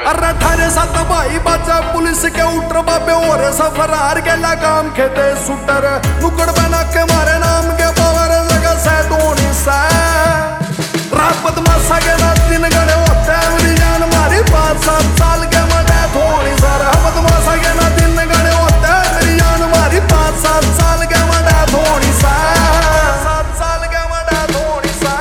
अरे थारे साथ भाई बचा पुलिस के उतर बाबे और सफरार गेला काम खेते सुटर नुकड़ बना के मारे नाम के पावर जगह से धोनी सा रात बदमाशा के रात दिन गड़े होते हैं मेरी जान मारी 5-7 साल के मडे धोनी सारा बदमाशा के रात दिन गड़े होते हैं मेरी जान मारी 5-7 साल के मडे धोनी सा 7 साल के मडे धोनी सा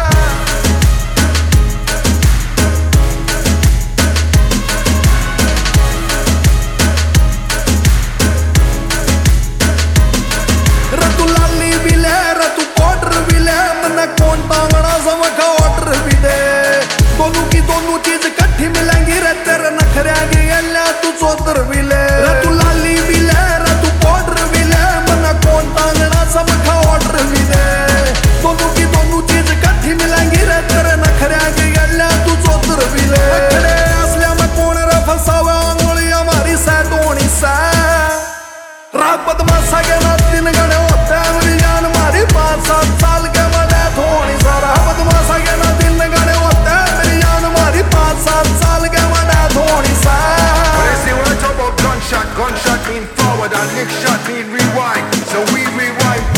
रतु लाली भी ले रतु पाउडर भी ले मना कौन बांगड़ा समझा ऑर्डर भी दे दोनों की दोनों चीज इकट्ठी मिलेंगी रे तेरे नखरे की गल्ला तू चौतर भी ले रतु लाली भी ले रतु पाउडर भी ले मना कौन बांगड़ा समझा ऑर्डर भी दे दोनों की दोनों चीज इकट्ठी मिलेंगी रे तेरे नखरे की गल्ला तू चौतर भी ले असलिया में कौन रे फंसावे आंगुली हमारी सैदोनी सा रात बदमाशा के रात दिन गड़े होते हैं मेरी जान मारी 5-7 साल के मडे धोनी सारा बदमाशा के रात दिन गड़े होते हैं मेरी जान मारी 5-7 साल के मडे धोनी सा Gunshot mean forward and next shot mean rewind, so we rewind.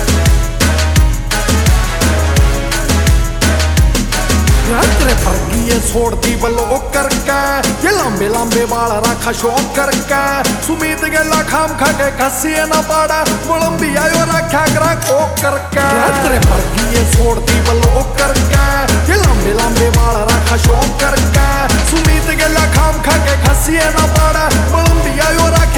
तेरे फर्गी ये छोड़ती बलो करके ये लंबे लंबे बाल रखा शौक करके सुमीत गेला खाम खा के खसिए ना पाड़ा मुलंबी आयो रखा करा कोक करके तेरे फर्गी ये छोड़ती बलो करके ये लंबे लंबे बाल रखा शौक करके सुमीत गेला खाम खा के खसिए ना पाड़ा मुलंबी आयो रखा